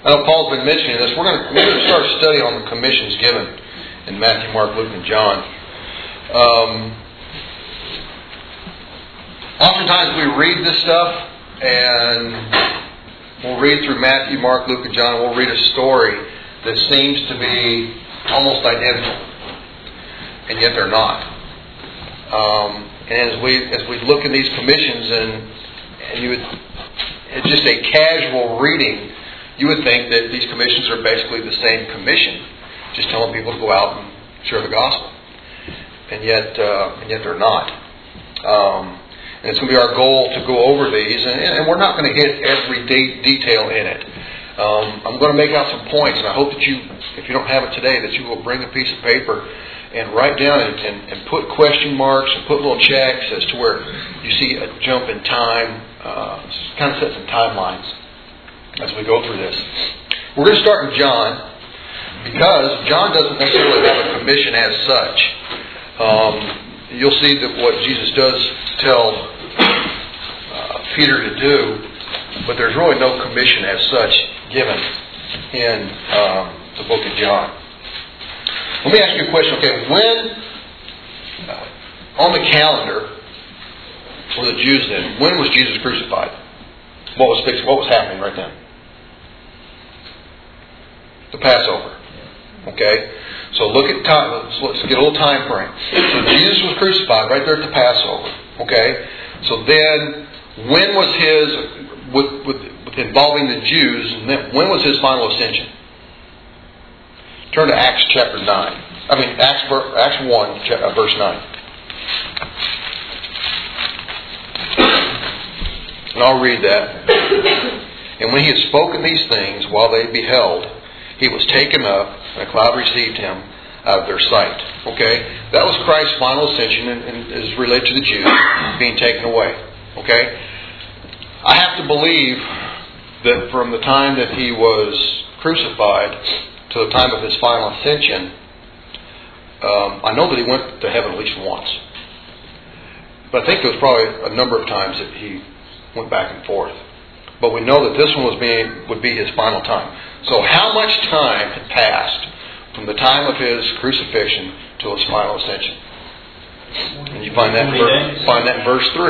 I know Paul's been mentioning this. We're going to start a study on the commissions given in Matthew, Mark, Luke, and John. Oftentimes we read this stuff and we'll read through Matthew, Mark, Luke, and John, and we'll read a story that seems to be almost identical, and yet they're not. And as we look at these commissions, and you would, it's just a casual reading, you would think that these commissions are basically the same commission, just telling people to go out and share the gospel, and yet they're not. And it's going to be our goal to go over these, and we're not going to hit every detail in it. I'm going to make out some points, and I hope that you, if you don't have it today, that you will bring a piece of paper and write down and put question marks and put little checks as to where you see a jump in time. Kind of set some timelines as we go through this. We're going to start in John, because John doesn't necessarily have a commission as such. You'll see that what Jesus does tell Peter to do, but there's really no commission as such given in the book of John. Let me ask you a question. Okay, when on the calendar for the Jews then, when was Jesus crucified? What was happening right then? The Passover. Okay? So look at time. Let's get a little time frame. So Jesus was crucified right there at the Passover. Okay? So then, when was his, with involving the Jews, when was his final ascension? Turn to Acts chapter 9. Acts 1, verse 9. And I'll read that. And when he had spoken these things, while they beheld, he was taken up, and a cloud received him out of their sight. Okay? That was Christ's final ascension and is related to the Jews being taken away. Okay? I have to believe that from the time that he was crucified to the time of his final ascension, I know that he went to heaven at least once. But I think there was probably a number of times that he went back and forth. But we know that this one would be his final time. So how much time had passed from the time of his crucifixion to his final ascension? And you find that in verse 3.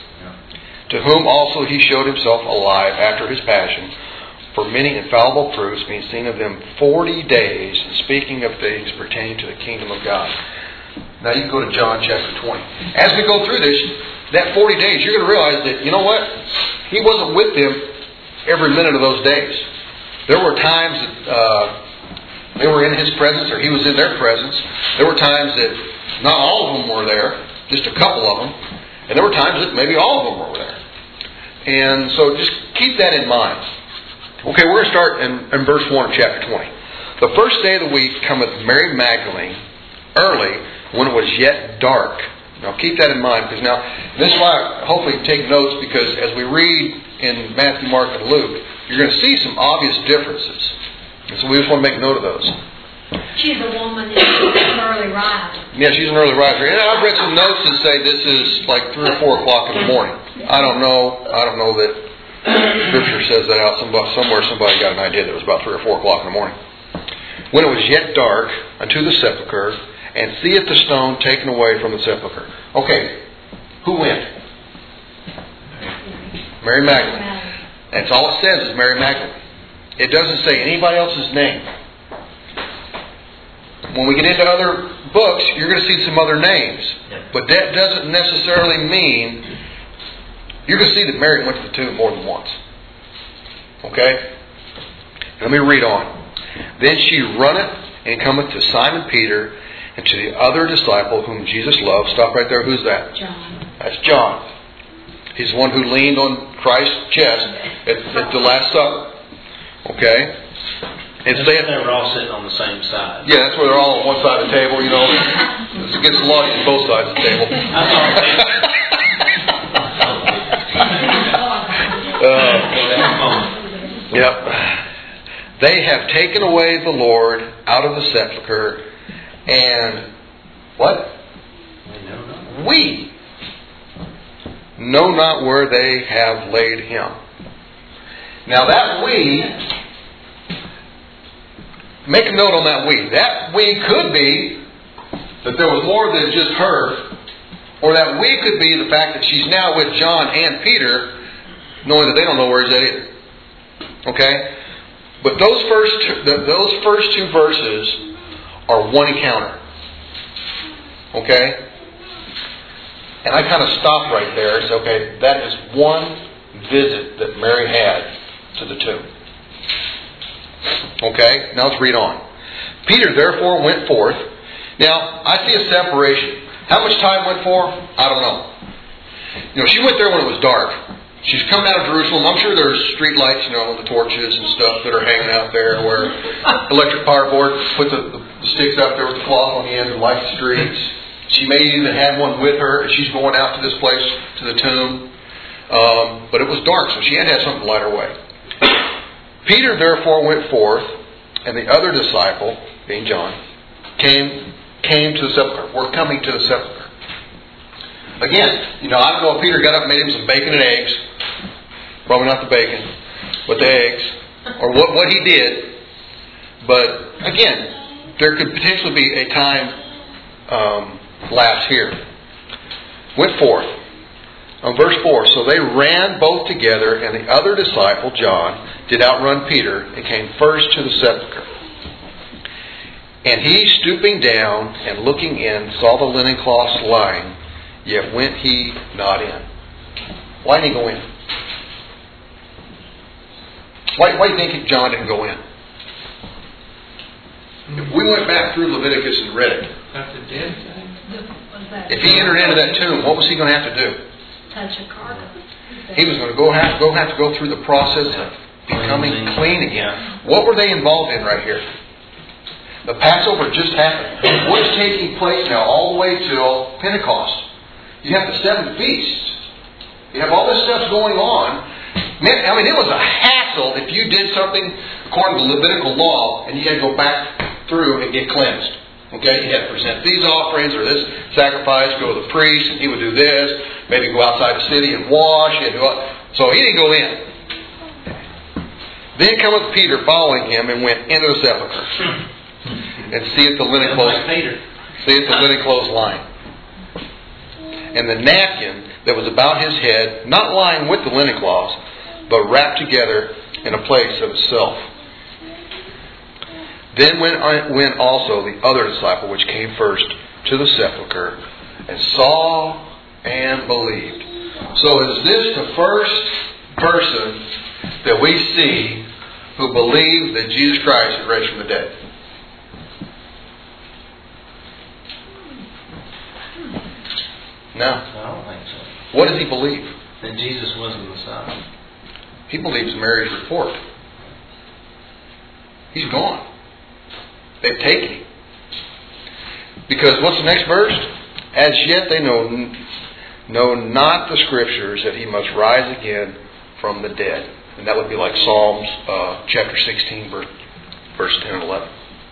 To whom also he showed himself alive after his passion, for many infallible proofs being seen of them 40 days, and speaking of things pertaining to the kingdom of God. Now you can go to John chapter 20. As we go through this, that 40 days, you're going to realize that, you know what? He wasn't with them every minute of those days. There were times that they were in his presence, or he was in their presence. There were times that not all of them were there, just a couple of them. And there were times that maybe all of them were there. And so just keep that in mind. Okay, we're going to start in verse 1 of chapter 20. The first day of the week cometh Mary Magdalene early, when it was yet dark. Now keep that in mind, because now this is why hopefully take notes, because as we read in Matthew, Mark, and Luke, you're going to see some obvious differences. And so we just want to make note of those. She's a woman that's an early riser. Yeah, she's an early riser. And I've read some notes that say this is like 3 or 4 o'clock in the morning. I don't know that Scripture says that out. Somewhere somebody got an idea that it was about 3 or 4 o'clock in the morning. When it was yet dark, unto the sepulchre, and seeth the stone taken away from the sepulchre. Okay, who went? Mary Magdalene. That's all it says is Mary Magdalene. It doesn't say anybody else's name. When we get into other books, you're going to see some other names. But that doesn't necessarily mean you're going to see that Mary went to the tomb more than once. Okay? Let me read on. Then she runneth and cometh to Simon Peter and to the other disciple whom Jesus loved. Stop right there. Who's that? John. That's John. He's the one who leaned on Christ's chest at the Last Supper. Okay? And they were all sitting on the same side. Yeah, that's where they're all on one side of the table, you know. It's against the law to use both sides of the table. Yep. They have taken away the Lord out of the sepulchre, and what? We know not where they have laid him. Now that we make a note on that we. That we could be that there was more than just her, or that we could be the fact that she's now with John and Peter, knowing that they don't know where he's at either. Okay? But those first two verses are one encounter. Okay? And I kind of stopped right there and said, okay, that is one visit that Mary had to the tomb. Okay? Now let's read on. Peter therefore went forth. Now, I see a separation. How much time went for? I don't know. She went there when it was dark. She's coming out of Jerusalem. I'm sure there's street lights, the torches and stuff that are hanging out there where electric power board put the sticks up there with the cloth on the end and light the streets. She may even have one with her as she's going out to this place, to the tomb. But it was dark, so she had to have something to light her way. Peter therefore went forth, and the other disciple, being John, came to the sepulchre. We're coming to the sepulchre. Again, I don't know if Peter got up and made him some bacon and eggs. Probably not the bacon, but the eggs. Or what he did. But again, there could potentially be a time lapse here. Went forth. On verse 4, so they ran both together, and the other disciple, John, did outrun Peter, and came first to the sepulchre. And he, stooping down and looking in, saw the linen cloths lying, yet went he not in. Why didn't he go in? Why do you think John didn't go in? If we went back through Leviticus and read it, if he entered into that tomb, what was he going to have to do? Touch a carcass. He was going to have to go through the process of becoming clean again. What were they involved in right here? The Passover just happened. What's taking place now all the way till Pentecost? You have the 7 feasts. You have all this stuff going on. Man, it was a hassle if you did something according to Levitical law and you had to go back through and get cleansed. Okay, you had to present these offerings or this sacrifice, go to the priest, and he would do this. Maybe go outside the city and wash. So he didn't go in. Then cometh Peter following him and went into the sepulchre. And seeth the linen clothes lying. And the napkin that was about his head, not lying with the linen cloths, but wrapped together in a place of itself. Then went also the other disciple, which came first to the sepulchre, and saw and believed. So is this the first person that we see who believed that Jesus Christ had raised from the dead? No. I don't think so. What does he believe? That Jesus was the Messiah. He believes Mary's report. He's gone. They've taken him. Because what's the next verse? As yet they know not the Scriptures that he must rise again from the dead. And that would be like Psalms chapter 16, verse 10 and 11.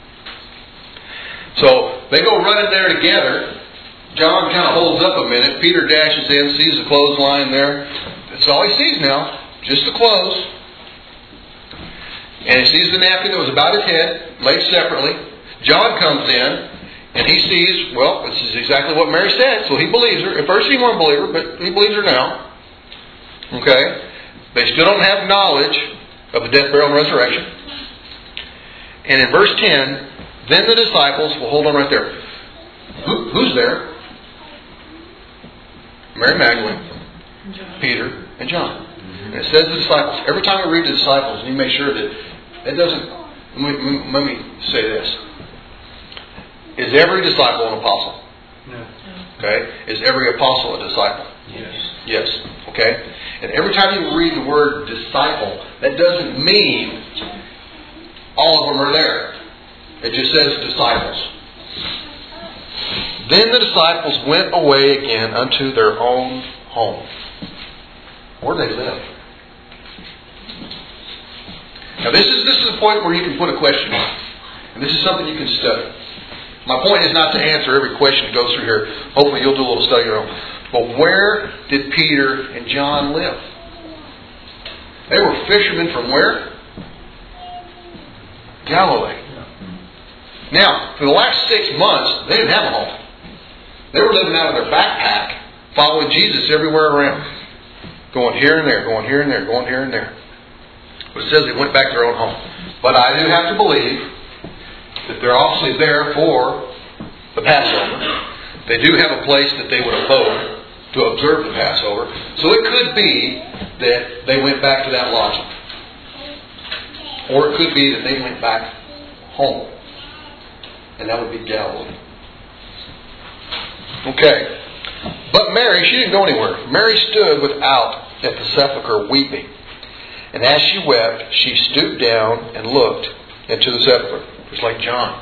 So they go running there together. John kind of holds up a minute. Peter dashes in, sees the clothes lying there. That's all he sees now. Just the clothes. And he sees the napkin that was about his head, laid separately. John comes in, and he sees, well, this is exactly what Mary said, so he believes her. At first he didn't believe her, but he believes her now. Okay? They still don't have knowledge of the death, burial, and resurrection. And in verse 10, then the disciples, well, hold on right there. Who's there? Mary Magdalene, Peter, and John. And it says the disciples. Every time we read the disciples, you make sure that it doesn't... Let me say this. Is every disciple an apostle? No. Okay. Is every apostle a disciple? Yes. Yes. Okay. And every time you read the word disciple, that doesn't mean all of them are there. It just says disciples. Then the disciples went away again unto their own home. Where did they live? Now this is a point where you can put a question mark. And this is something you can study. My point is not to answer every question that goes through here. Hopefully you'll do a little study of your own. But where did Peter and John live? They were fishermen from where? Galilee. Now, for the last 6 months, they didn't have a home. They were living out of their backpack, following Jesus everywhere around. Going here and there, going here and there, going here and there. But it says they went back to their own home. But I do have to believe that they're obviously there for the Passover. They do have a place that they would abode to observe the Passover. So it could be that they went back to that lodging. Or it could be that they went back home. And that would be Galilee. Okay. But Mary, she didn't go anywhere. Mary stood without at the sepulchre weeping. And as she wept, she stooped down and looked into the sepulchre. Just like John.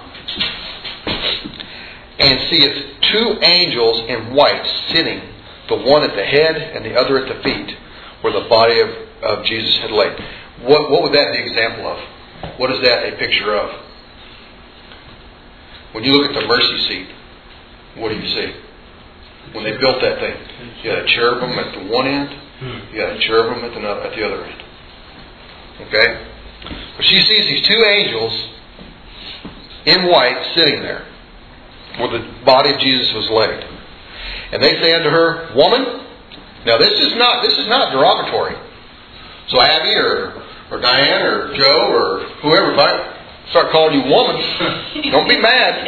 And seeth 2 angels in white sitting, the one at the head and the other at the feet, where the body of Jesus had laid. What would that be an example of? What is that a picture of? When you look at the mercy seat, what do you see? When they built that thing, you had a cherubim at the one end, you had a cherubim at the other end. Okay? But she sees these 2 angels in white sitting there, where the body of Jesus was laid. And they say unto her, Woman. Now this is not derogatory. So Abby or Diane or Joe or whoever, if I start calling you woman, don't be mad.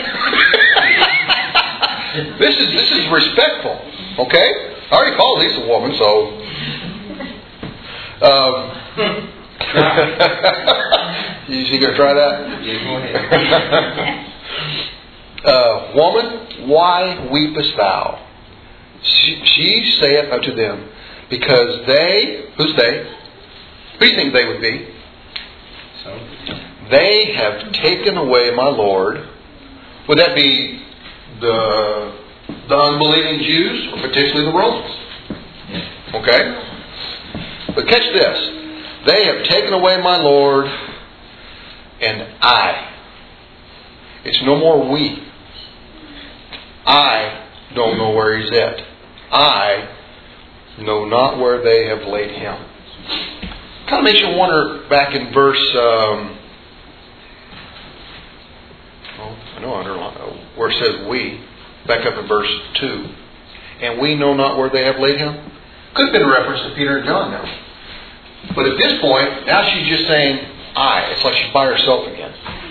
This is respectful. Okay? I already called Lisa a woman, so you gonna try that? Yeah, go ahead. Woman, why weepest thou? She saith unto them, because they, who's they? Who do you think they would be? So? They have taken away my Lord. Would that be the unbelieving Jews or potentially the Romans? Okay? But catch this. They have taken away my Lord, and I. It's no more we. I don't know where He's at. I know not where they have laid Him. Kind of makes you wonder back in verse, where it says we, back up in verse 2. And we know not where they have laid Him. Could have been a reference to Peter and John now. But at this point, now she's just saying I. It's like she's by herself again.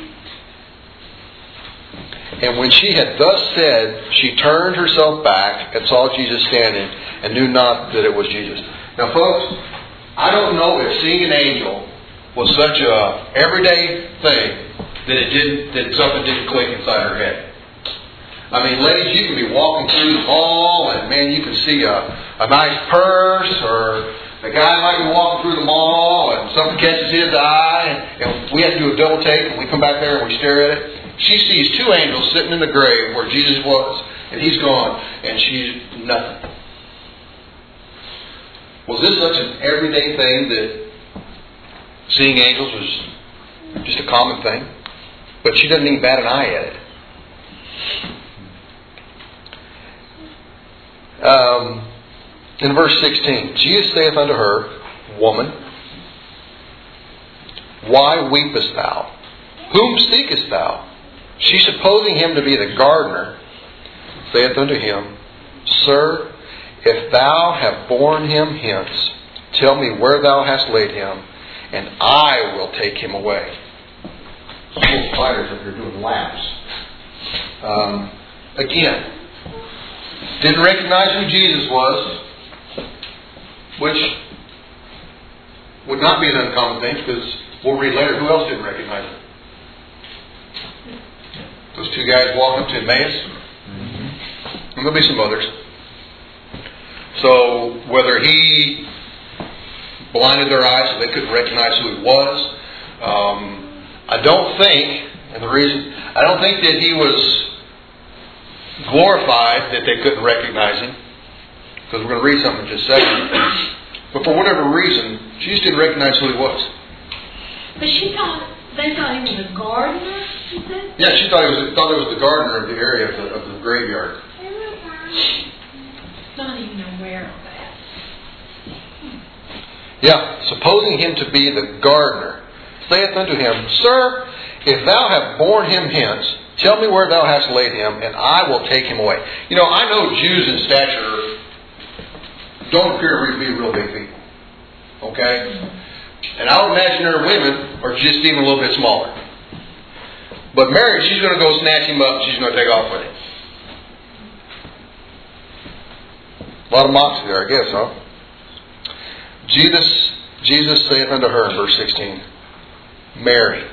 And when she had thus said, she turned herself back and saw Jesus standing and knew not that it was Jesus. Now folks, I don't know if seeing an angel was such a everyday thing that something didn't click inside her head. I mean, ladies, you can be walking through the mall and man, you can see a nice purse, or a guy might be walking through the mall and something catches his eye and we have to do a double take and we come back there and we stare at it. She sees 2 angels sitting in the grave where Jesus was, and He's gone, and she's nothing. Was this such an everyday thing that seeing angels was just a common thing? But she doesn't even bat an eye at it. In verse 16, Jesus saith unto her, Woman, why weepest thou? Whom seekest thou? She, supposing Him to be the gardener, saith unto Him, Sir, if thou have borne Him hence, tell me where thou hast laid Him, and I will take Him away. Some little fighters up here doing laps. Again, didn't recognize who Jesus was, which would not be an uncommon thing, because we'll read later who else didn't recognize Him. Those 2 guys walking up to Emmaus. And there'll be some others. So whether He blinded their eyes so they couldn't recognize who He was, I don't think that He was glorified that they couldn't recognize Him, because we're going to read something in just a second. But for whatever reason, she just didn't recognize who He was. But they thought He was a gardener, you said? Yeah, she thought it was the gardener of the area of the graveyard. Not even aware of that. Yeah, supposing Him to be the gardener, saith unto Him, Sir, if thou have borne Him hence, Tell me where thou hast laid him, and I will take him away. You know, I know Jews in stature don't appear to be real big people. Okay? And I would imagine their women are just even a little bit smaller. But Mary, she's going to go snatch him up. She's going to take off with him. A lot of moxie there, I guess, huh? Jesus saith unto her in verse 16, Mary.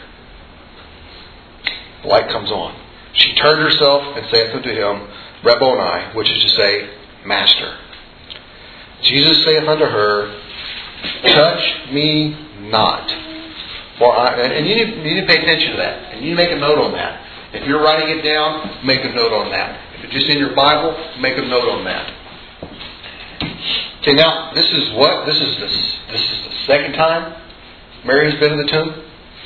The light comes on. She turned herself and saith unto him, Rabboni, which is to say, Master. Jesus saith unto her, Touch me not. For and you need to pay attention to that. And you need to make a note on that. If you're writing it down, make a note on that. If it's just in your Bible, make a note on that. Okay, now, this is what? This is the second time Mary's been in the tomb?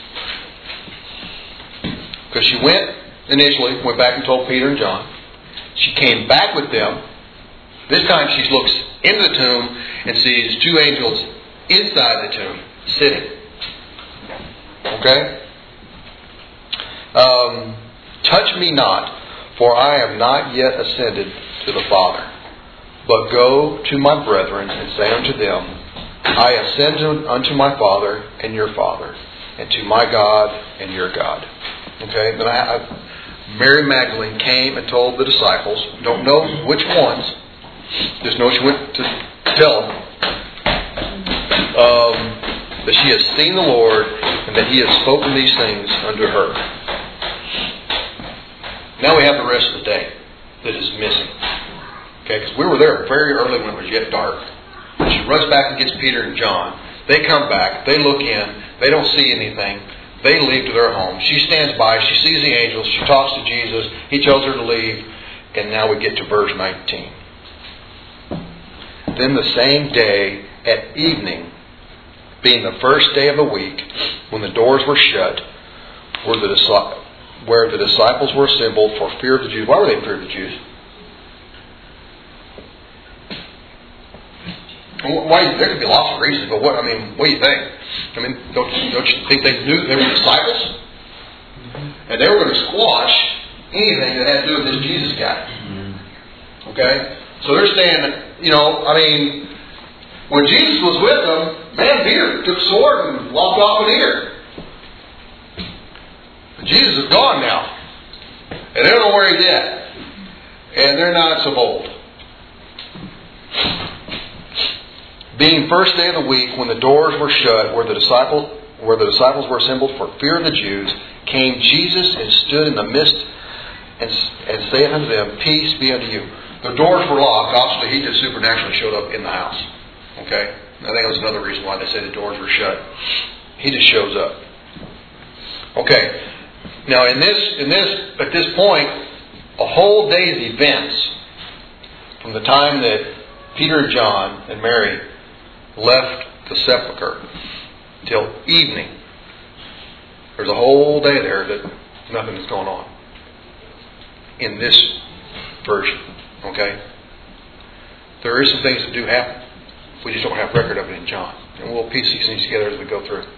Because she went back and told Peter and John. She came back with them. This time she looks into the tomb and sees two angels inside the tomb, sitting. Okay? Touch me not, for I am not yet ascended to the Father. But go to my brethren and say unto them, I ascend unto my Father and your Father, and to my God and your God. Okay? Then Mary Magdalene came and told the disciples, don't know which ones, just know she went to tell them, that she has seen the Lord and that He has spoken these things unto her. Now we have the rest of the day that is missing. Okay, because we were there very early when it was yet dark. She runs back and gets Peter and John. They come back. They look in. They don't see anything. They leave to their home. She stands by. She sees the angels. She talks to Jesus. He tells her to leave. And now we get to verse 19. Then the same day at evening, being the first day of the week, when the doors were shut, where the disciples were assembled for fear of the Jews. Why were they in fear of the Jews? Why? There could be lots of reasons, but what do you think? Don't you think they knew they were disciples? And they were going to squash anything that had to do with this Jesus guy. Okay? So they're saying, when Jesus was with them, man, Peter took a sword and lopped off an ear. Jesus is gone now. And they don't know where he's at. And they're not so bold. Being first day of the week, when the doors were shut, where the disciples were assembled for fear of the Jews, came Jesus and stood in the midst and saith unto them, Peace be unto you. The doors were locked. Obviously, He just supernaturally showed up in the house. Okay? I think that was another reason why they said the doors were shut. He just shows up. Okay. Now, at this point, a whole day's events from the time that Peter and John and Mary left the sepulchre till evening. There's a whole day there that nothing is going on in this version. Okay? There is some things that do happen. We just don't have record of it in John. And we'll piece these things together as we go through.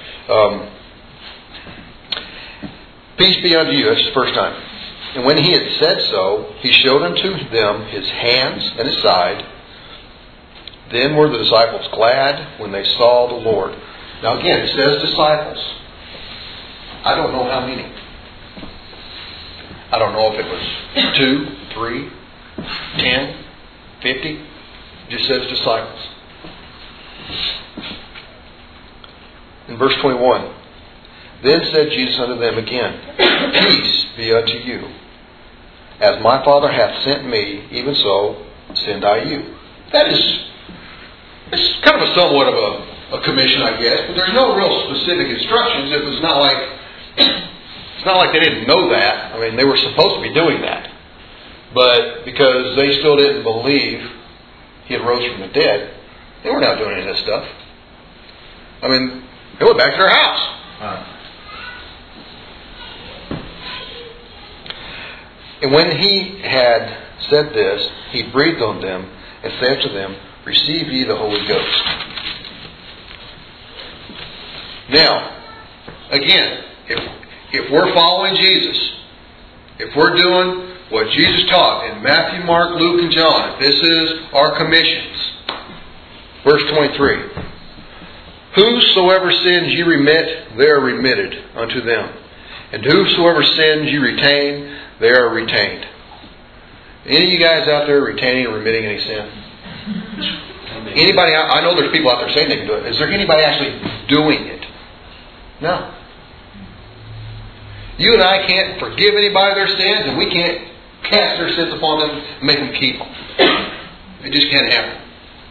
Peace be unto you. That's the first time. And when he had said so, he showed unto them his hands and his side. Then were the disciples glad when they saw the Lord. Now again, it says disciples. I don't know how many. I don't know if it was 2, 3, 10, 50. It just says disciples. In verse 21, Then said Jesus unto them again, Peace be unto you. As my Father hath sent me, even so send I you. It's kind of a somewhat of a commission, I guess, but there's no real specific instructions. It's not like they didn't know that. They were supposed to be doing that. But because they still didn't believe He had rose from the dead, they were not doing any of this stuff. They went back to their house. And when He had said this, He breathed on them and said to them, Receive ye the Holy Ghost. Now, again, if we're following Jesus, if we're doing what Jesus taught in Matthew, Mark, Luke, and John, if this is our commissions, verse 23, whosoever sins ye remit, they are remitted unto them. And whosoever sins ye retain, they are retained. Any of you guys out there retaining or remitting any sin? Anybody? I know there's people out there saying they can do it. Is there anybody actually doing it? No. You and I can't forgive anybody their sins, and we can't cast their sins upon them and make them keep them. It just can't happen.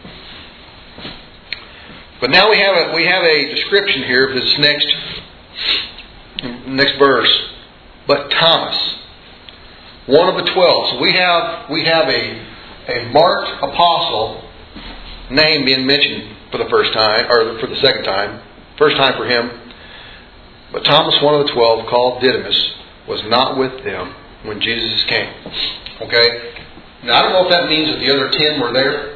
But now we have a description here of this next verse. But Thomas, one of the 12. So we have a marked apostle name being mentioned for the first time, or for the second time. First time for him. But Thomas, one of the 12, called Didymus, was not with them when Jesus came. Okay? Now I don't know if that means that the other 10 were there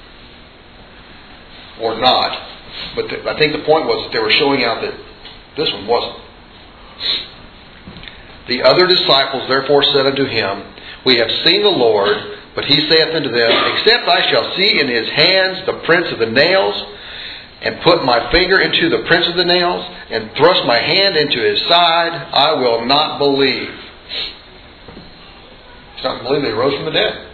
or not. But I think the point was that they were showing out that this one wasn't. The other disciples therefore said unto him, We have seen the Lord. But he saith unto them, Except I shall see in his hands the prints of the nails, and put my finger into the prints of the nails, and thrust my hand into his side, I will not believe. He's not believing that he rose from the dead.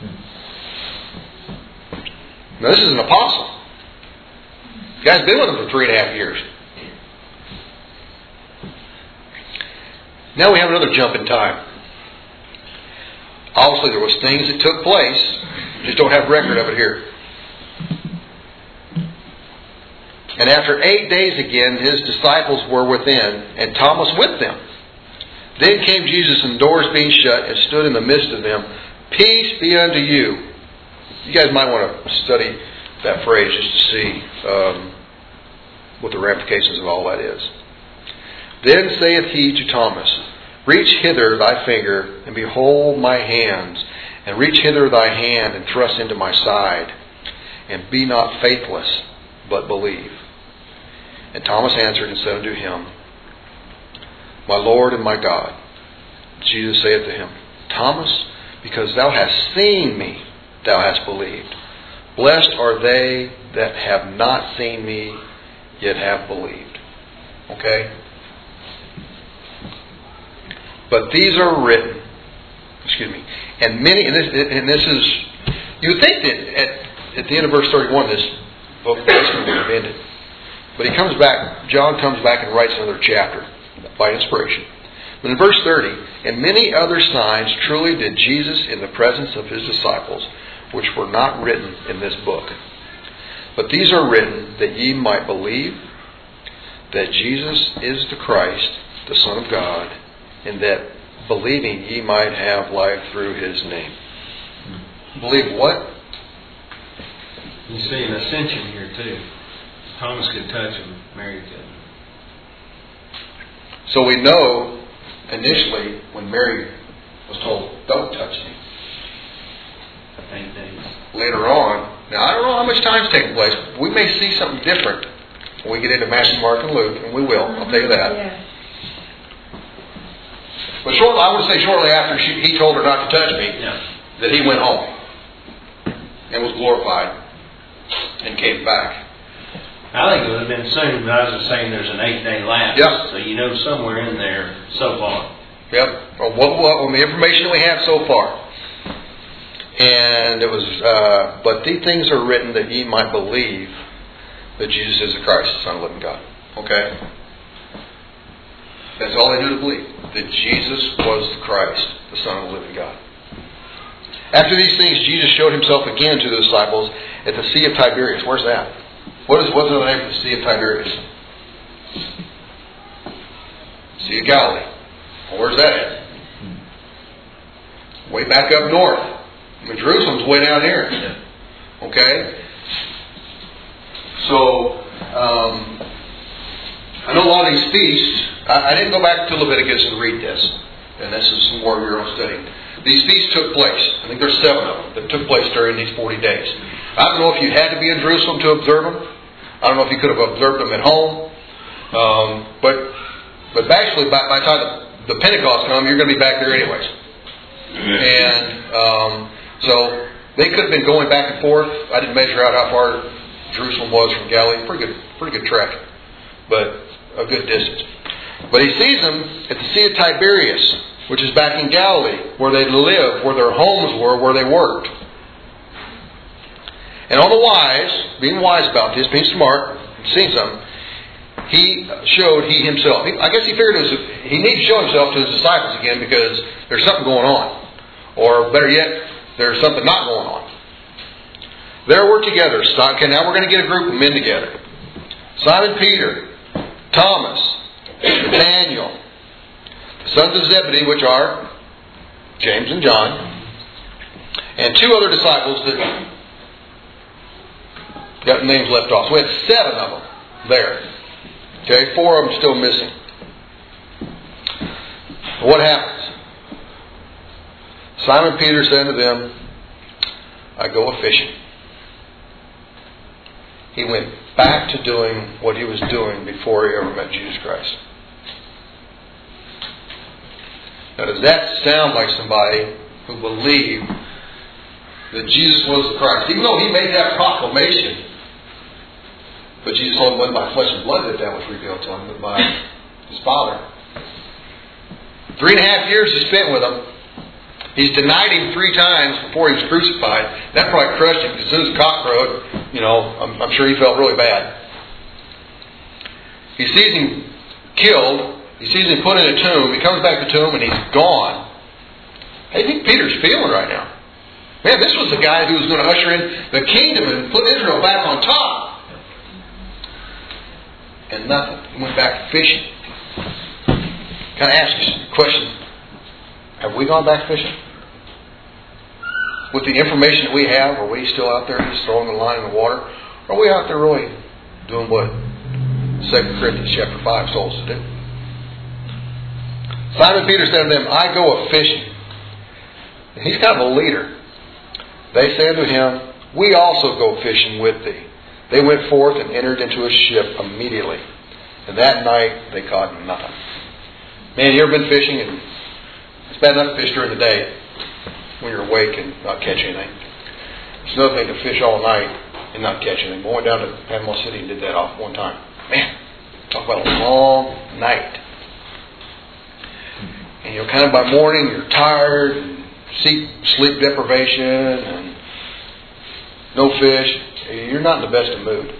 Now this is an apostle. The guy's been with him for 3.5 years. Now we have another jump in time. Obviously there was things that took place. Just don't have record of it here. And after 8 days again, his disciples were within, and Thomas with them. Then came Jesus, and the doors being shut, and stood in the midst of them. Peace be unto you. You guys might want to study that phrase just to see what the ramifications of all that is. Then saith he to Thomas, Reach hither thy finger, and behold my hands, and reach hither thy hand, and thrust into my side, and be not faithless, but believe. And Thomas answered and said unto him, My Lord and my God. Jesus saith to him, Thomas, because thou hast seen me, thou hast believed. Blessed are they that have not seen me, yet have believed. Okay? But these are written, and many, and this is, you would think that at the end of verse 31, this book would have ended. But he comes back, John comes back and writes another chapter by inspiration. But in verse 30, and many other signs truly did Jesus in the presence of his disciples, which were not written in this book. But these are written that ye might believe that Jesus is the Christ, the Son of God, and that believing ye might have life through his name. Believe what? You see an ascension here too. Thomas could touch him, Mary couldn't. So we know initially when Mary was told, Don't touch me. 8 days. Later on, now I don't know how much time's taking place. We may see something different when we get into Matthew, Mark, and Luke, and we will. I'll tell you that. Yeah. But I would say shortly after he told her not to touch me, that he went home and was glorified and came back. I think it would have been soon, but I was just saying there's an 8-day lapse. Yep. So you know somewhere in there so far. Yep. Well, the information that we have so far. And it was, but these things are written that ye might believe that Jesus is the Christ, the Son of the living God. Okay? That's all they knew to believe. That Jesus was the Christ, the Son of the living God. After these things, Jesus showed himself again to the disciples at the Sea of Tiberias. Where's that? What's the name of the Sea of Tiberias? Sea of Galilee. Well, where's that at? Way back up north. I mean, Jerusalem's way down here. Okay? So, I know a lot of these feasts, I didn't go back to Leviticus and read this. And this is some more of your own study. These feasts took place. I think there's 7 of them that took place during these 40 days. I don't know if you had to be in Jerusalem to observe them. I don't know if you could have observed them at home. But actually, by the time the Pentecost come, you're going to be back there anyways. And so they could have been going back and forth. I didn't measure out how far Jerusalem was from Galilee. Pretty good trek, but a good distance. But he sees them at the Sea of Tiberias, which is back in Galilee, where they lived, where their homes were, where they worked. And on the wise, being wise about this, being smart, seeing something, he himself. I guess he figured he needed to show himself to his disciples again because there's something going on. Or better yet, there's something not going on. There we're together. Okay, now we're going to get a group of men together. Simon Peter, Thomas, Nathaniel, the sons of Zebedee, which are James and John, and two other disciples that got names left off. So we had 7 of them there. Okay, 4 of them still missing. What happens? Simon Peter said to them, I go a-fishing. He went back to doing what he was doing before he ever met Jesus Christ. Now, does that sound like somebody who believed that Jesus was the Christ? Even though he made that proclamation, but Jesus told him it wasn't by flesh and blood that was revealed to him, but by his Father. 3.5 years he spent with him. He's denied him 3 times before he was crucified. That probably crushed him because as soon as the cock crowed, I'm sure he felt really bad. He sees him killed. He sees him put in a tomb. He comes back to the tomb and he's gone. How do you think Peter's feeling right now? Man, this was the guy who was going to usher in the kingdom and put Israel back on top. And nothing. He went back to fishing. Can I ask you a question? Have we gone back fishing? With the information that we have, are we still out there just throwing the line in the water? Or are we out there really doing what 2 Corinthians chapter 5 told us to do? Simon Peter said to them, I go a-fishing. And he's kind of a leader. They said to him, we also go fishing with thee. They went forth and entered into a ship immediately. And that night they caught nothing. Man, you ever been fishing and it's bad enough to fish during the day when you're awake and not catch anything. It's another thing to fish all night and not catch anything. I went down to Panama City and did that off one time. Man, talk about a long night. And kind of by morning you're tired and sleep deprivation and no fish. You're not in the best of mood.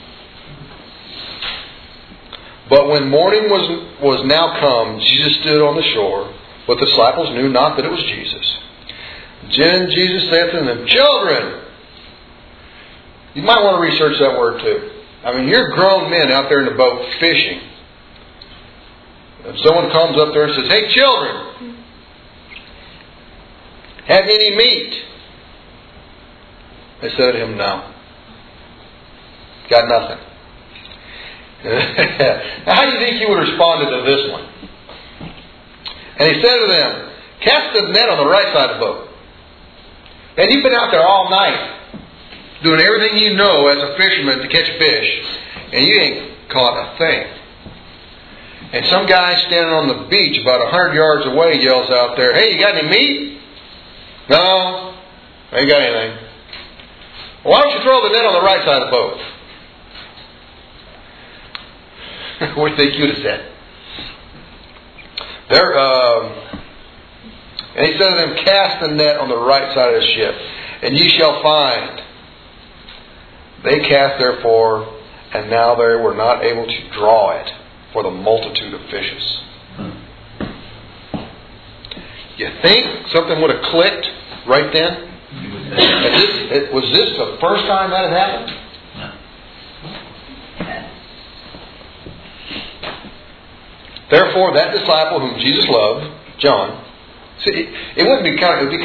But when morning was now come, Jesus stood on the shore, but the disciples knew not that it was Jesus. Then Jesus said to them, children, you might want to research that word too. I mean, you're grown men out there in the boat fishing. If someone comes up there and says, hey children, have any meat? They said to him, no. Got nothing. Now, how do you think he would have responded to this one? And he said to them, cast the net on the right side of the boat. And you've been out there all night doing everything you know as a fisherman to catch fish, and you ain't caught a thing. And some guy standing on the beach about 100 yards away yells out there, hey, you got any meat? No, I ain't got anything. Well, why don't you throw the net on the right side of the boat? What do you think you'd have said? And he said to them, cast the net on the right side of the ship, and ye shall find. They cast therefore, and now they were not able to draw it for the multitude of fishes. You think something would have clicked right then? Was this the first time that had happened? Therefore, that disciple whom Jesus loved, John. See, it wouldn't be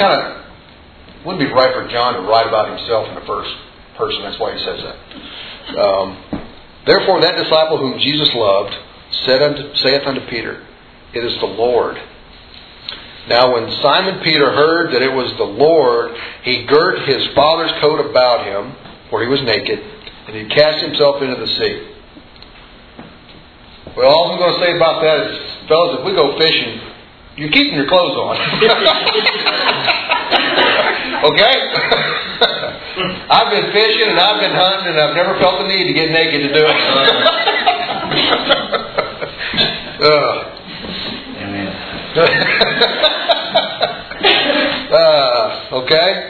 right for John to write about himself in the first person. That's why he says that. Therefore, that disciple whom Jesus loved saith unto Peter, it is the Lord. Now, when Simon Peter heard that it was the Lord, he girt his father's coat about him, for he was naked, and he cast himself into the sea. Well, all I'm going to say about that is fellas, if we go fishing, you're keeping your clothes on. Okay? I've been fishing and I've been hunting and I've never felt the need to get naked to do it. Amen. Okay?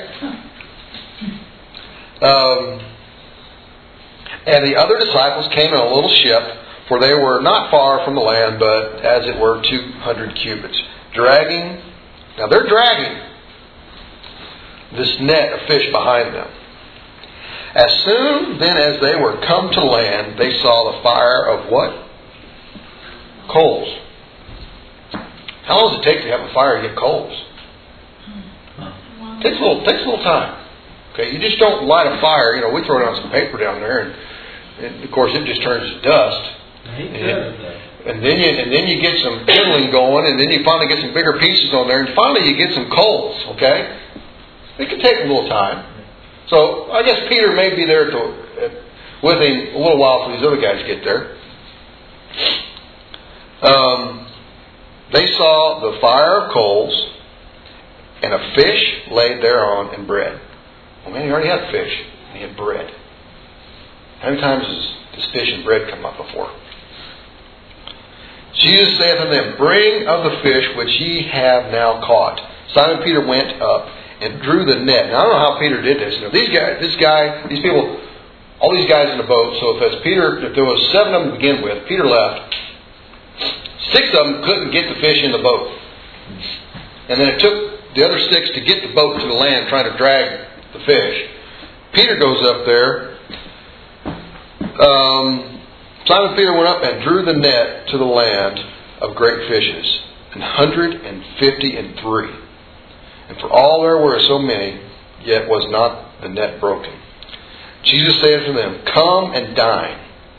And the other disciples came in a little ship, for they were not far from the land, but as it were 200 cubits. Now they're dragging this net of fish behind them. As soon then as they were come to land, they saw the fire of what? Coals. How long does it take to have a fire to get coals? Takes a little time. Okay, you just don't light a fire. We throw down some paper down there, and of course it just turns to dust. And then you get some kindling going, and then you finally get some bigger pieces on there, and finally you get some coals. Okay, it can take a little time. So I guess Peter may be there with him a little while till these other guys get there. They saw the fire of coals and a fish laid thereon and bread. Well, man, he already had fish and he had bread. How many times does fish and bread come up before? Jesus saith unto them, Bring of the fish which ye have now caught. Simon Peter went up and drew the net. Now I don't know how Peter did this. These people, all these guys in the boat. So if there was 7 of them to begin with, Peter left. 6 of them couldn't get the fish in the boat. And then it took the other 6 to get the boat to the land trying to drag the fish. Peter goes up there. Simon Peter went up and drew the net to the land of great fishes, 153. And for all there were so many, yet was not the net broken. Jesus said to them, Come and dine.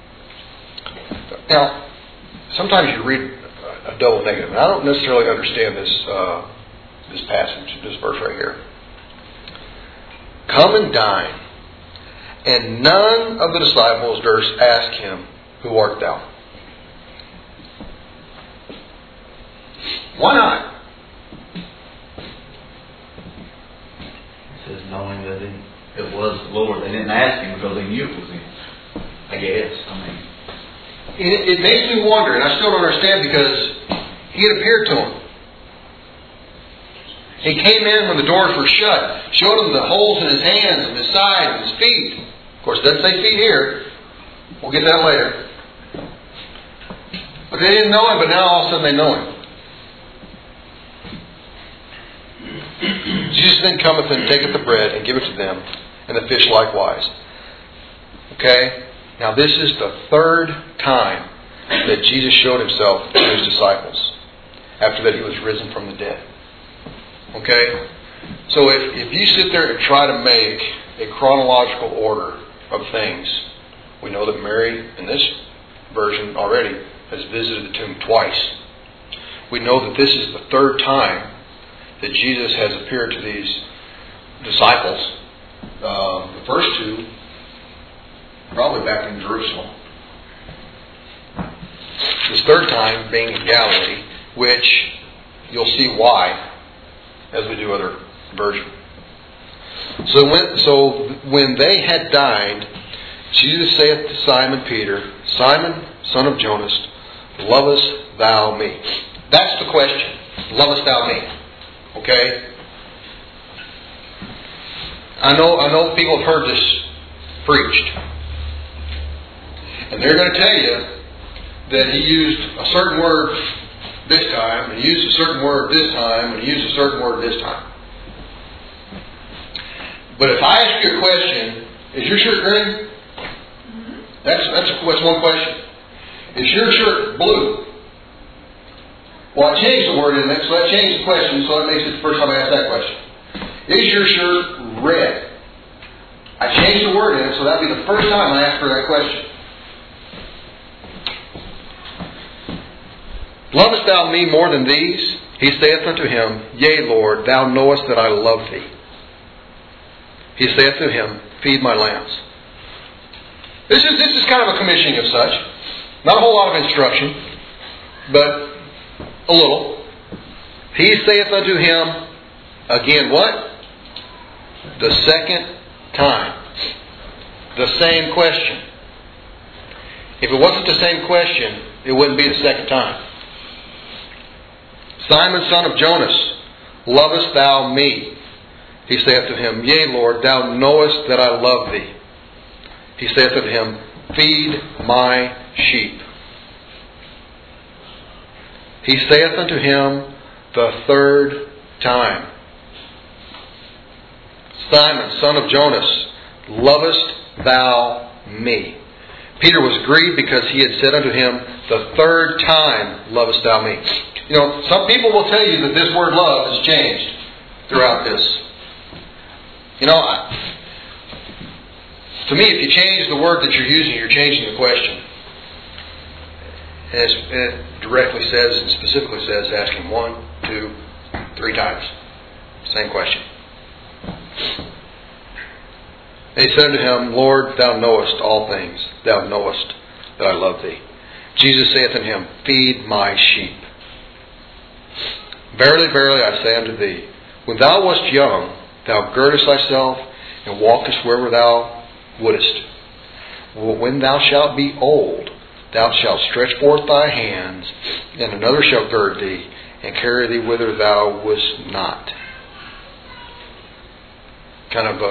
Now, sometimes you read a double negative. And I don't necessarily understand this passage, this verse right here. Come and dine. And none of the disciples durst ask him, Who art thou? Why not? It says knowing that it was the Lord. They didn't ask him because they knew it was him. I guess. It makes me wonder, and I still don't understand, because he had appeared to them. He came in when the doors were shut, showed them the holes in his hands and his sides and his feet. Of course, it doesn't say feet here. We'll get that later. But they didn't know him, but now all of a sudden they know him. Jesus then cometh and taketh the bread and giveth to them, and the fish likewise. Okay? Now this is the 3rd time that Jesus showed himself to his disciples after that he was risen from the dead. Okay? So if you sit there and try to make a chronological order of things, we know that Mary, in this version already, has visited the tomb twice. We know that this is the 3rd time that Jesus has appeared to these disciples. The first 2, probably back in Jerusalem. This 3rd time being in Galilee, which you'll see why as we do other versions. So when they had dined, Jesus saith to Simon Peter, Simon, son of Jonas, lovest thou me? That's the question. Lovest thou me? Okay? I know people have heard this preached. And they're going to tell you that he used a certain word this time, and he used a certain word this time, and he used a certain word this time. But if I ask you a question, is your shirt green? That's one question. Is your shirt blue? Well, I changed the word in it, so I changed the question, so that makes it the first time I ask that question. Is your shirt red? I changed the word in it, so that would be the first time I ask her that question. Lovest thou me more than these? He saith unto him, Yea, Lord, thou knowest that I love thee. He saith to him, Feed my lambs. This is kind of a commissioning of such. Not a whole lot of instruction, but a little. He saith unto him again what? The second time. The same question. If it wasn't the same question, it wouldn't be the second time. Simon, son of Jonas, lovest thou me? He saith to him, Yea, Lord, thou knowest that I love thee. He saith unto him, Feed my sheep. He saith unto him the third time, Simon, son of Jonas, lovest thou me? Peter was grieved because he had said unto him the third time, Lovest thou me? You know, some people will tell you that this word love has changed throughout this. You know, to me, if you change the word that you're using, you're changing the question. As it directly says and specifically says, asking 1, 2, 3 times. Same question. And he said unto him, Lord, thou knowest all things. Thou knowest that I love thee. Jesus saith unto him, Feed my sheep. Verily, verily, I say unto thee, when thou wast young, thou girdest thyself and walkest wherever thou wouldest. When thou shalt be old, thou shalt stretch forth thy hands, and another shall gird thee, and carry thee whither thou wouldst not. Kind of,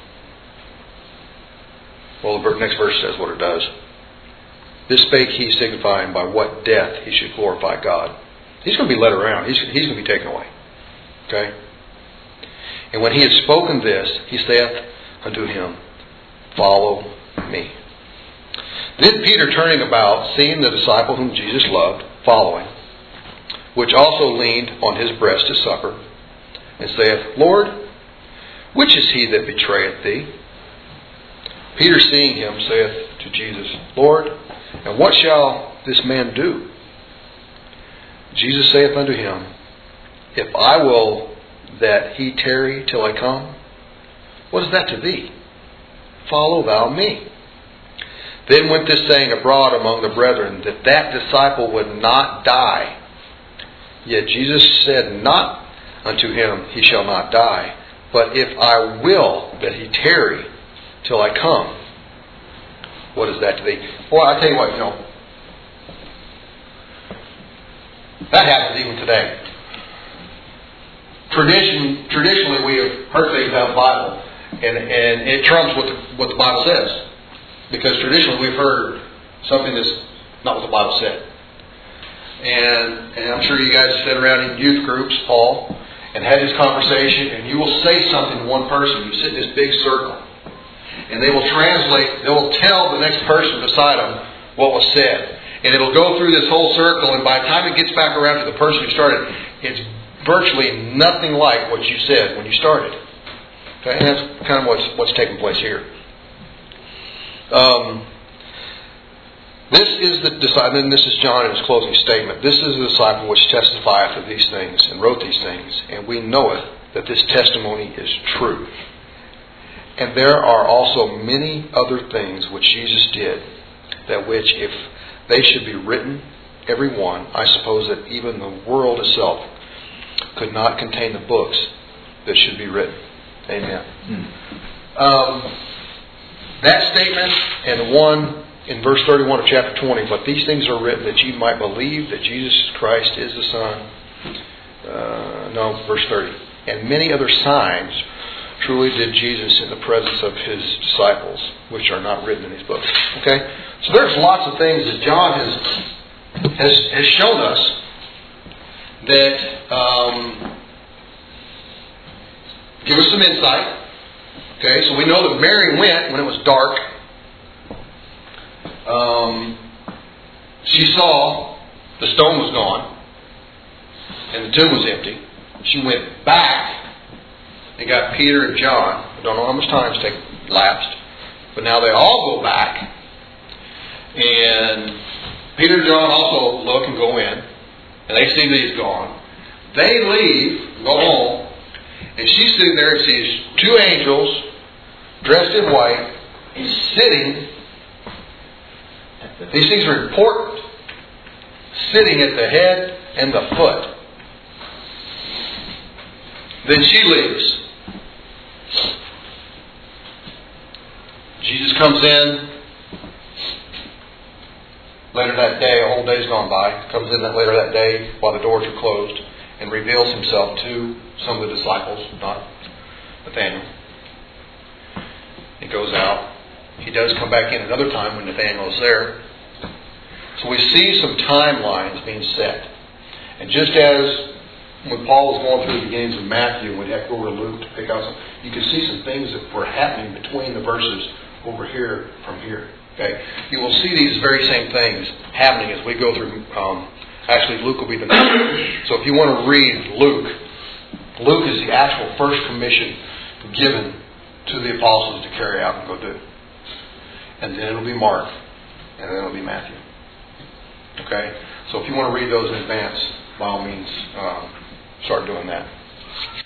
well, the next verse says what it does. This spake he, signifying by what death he should glorify God. He's going to be led around. He's going to be taken away. Okay? And when he had spoken this, he saith unto him, Follow me. Then Peter, turning about, seeing the disciple whom Jesus loved, following, which also leaned on his breast to supper, and saith, Lord, which is he that betrayeth thee? Peter, seeing him, saith to Jesus, Lord, and what shall this man do? Jesus saith unto him, If I will that he tarry till I come, what is that to thee? Follow thou me. Then went this saying abroad among the brethren, that that disciple would not die. Yet Jesus said not unto him, He shall not die. But if I will that he tarry till I come, what is that to thee? Boy, I tell you what, you know, that happens even today. Traditionally, we have heard things out of the Bible, and it trumps what the Bible says. Because traditionally, we've heard something that's not what the Bible said. And I'm sure you guys have sat around in youth groups, Paul, and had this conversation, and you will say something to one person. You sit in this big circle, and they will translate, they will tell the next person beside them what was said. And it'll go through this whole circle, and by the time it gets back around to the person who started, it's virtually nothing like what you said when you started. Okay? And that's kind of what's taking place here. This is the disciple, and this is John in his closing statement. This is the disciple which testifieth of these things and wrote these things, and we knoweth that this testimony is true. And there are also many other things which Jesus did, that which if they should be written, every one, I suppose that even the world itself could not contain the books that should be written. Amen. That statement and the one in verse 31 of chapter 20, but these things are written that ye might believe that Jesus Christ is the Son. Verse 30. And many other signs truly did Jesus in the presence of his disciples, which are not written in these books. Okay? So there's lots of things that John has shown us that give us some insight. Okay, so we know that Mary went when it was dark. She saw the stone was gone and the tomb was empty. She went back and got Peter and John. I don't know how much time it's lapsed, but now they all go back. And Peter and John also look and go in, and they see that he's gone. They leave, go home. And she's sitting there and sees two angels dressed in white, sitting. These things are important. Sitting at the head and the foot. Then she leaves. Jesus comes in. Later that day, a whole day's gone by, comes in later that day while the doors are closed and reveals himself to some of the disciples, not Nathanael. He goes out. He does come back in another time when Nathanael is there. So we see some timelines being set. And just as when Paul was going through the beginnings of Matthew, when he had to go over to Luke to pick out some, you can see some things that were happening between the verses over here from here. Okay, you will see these very same things happening as we go through. Actually, Luke will be the next. So if you want to read Luke, Luke is the actual first commission given to the apostles to carry out and go do. And then it'll be Mark, and then it'll be Matthew. Okay, so if you want to read those in advance, by all means, start doing that.